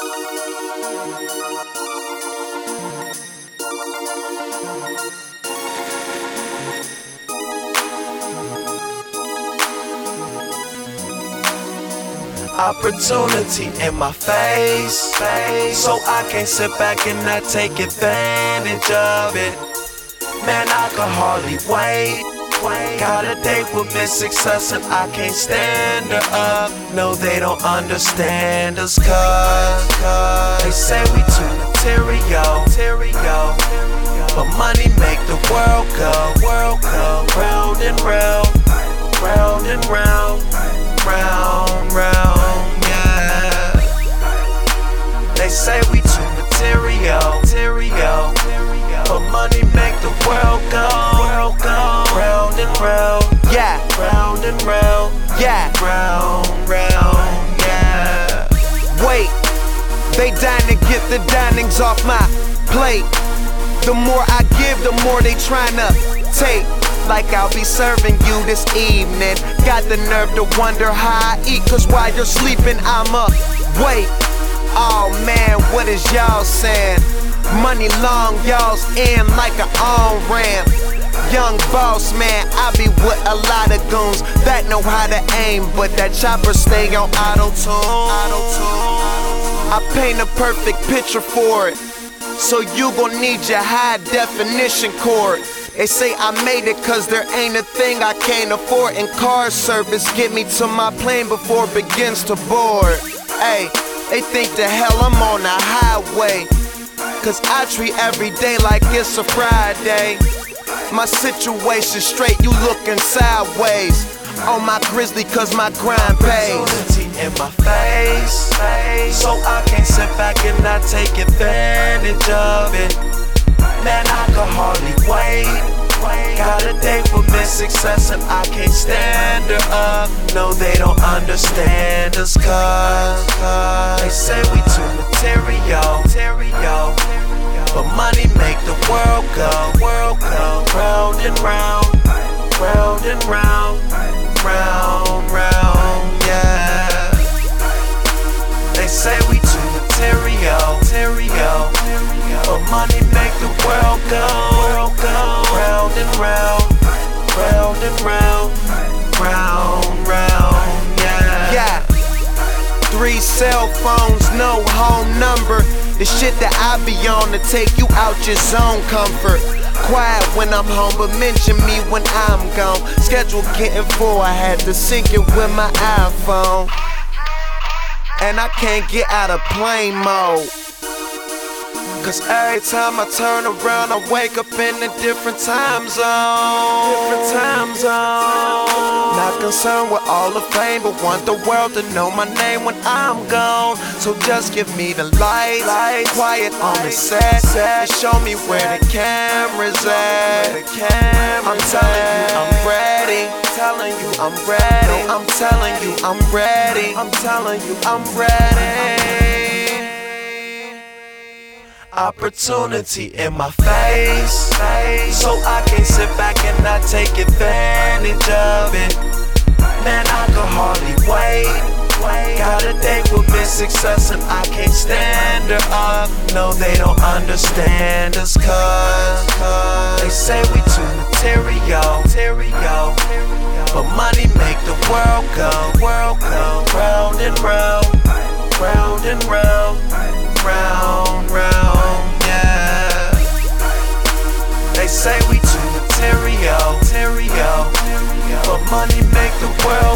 Opportunity in my face, so I can't sit back and not take advantage of it. Man, I can hardly wait. Got a date with Miss Success and I can't stand her up. No, they don't understand us, cause they say we too material, but money make the world go round and round, round and round, round, round, yeah. They say we too material, but money make the world go round and round, yeah, round and round, yeah, round, round, yeah. Wait, they dying to get the dinings off my plate. The more I give, the more they tryna take. Like I'll be serving you this evening. Got the nerve to wonder how I eat, cause while you're sleeping, I'm up. Wait, oh man, what is y'all saying? Money long, y'all's in like an on-ramp. Young boss man, I be with a lot of goons that know how to aim, but that chopper stay on auto-tune. I paint a perfect picture for it, so you gon' need your high definition cord. They say I made it cause there ain't a thing I can't afford, and car service get me to my plane before it begins to board. Hey, they think the hell I'm on the highway, cause I treat every day like it's a Friday. My situation straight, you looking sideways. On my grizzly cause my grind pays. Opportunity in my face, so I can't sit back and not take advantage of it. Man, I can hardly wait. Got a date with Miss Success and I can't stand her up. No, they don't understand us, cause they say we too material, but money make the world go round and round, round and round, round, round, yeah. They say we too material, but money make the world go round and round, round and round, round, round, yeah. Yeah, 3 cell phones, no home number. The shit that I be on to take you out your zone comfort. Quiet when I'm home, but mention me when I'm gone. Schedule getting full, I had to sync it with my iPhone. And I can't get out of plane mode, cause every time I turn around, I wake up in a different time zone. Not concerned with all the fame, but want the world to know my name when I'm gone. So just give me the lights, quiet on the set, and show me where the camera's at. I'm telling you I'm ready, telling you I'm ready. No, I'm telling you I'm ready, I'm telling you I'm ready. Opportunity in my face, so I can't sit back and not take advantage of it. Man, I can hardly wait. Got a date with Miss Success and I can't stand her up. No, they don't understand us, cause they say we too material, but money make the world go round and round, round and round, round, round, yeah. They say we too material, but money make the world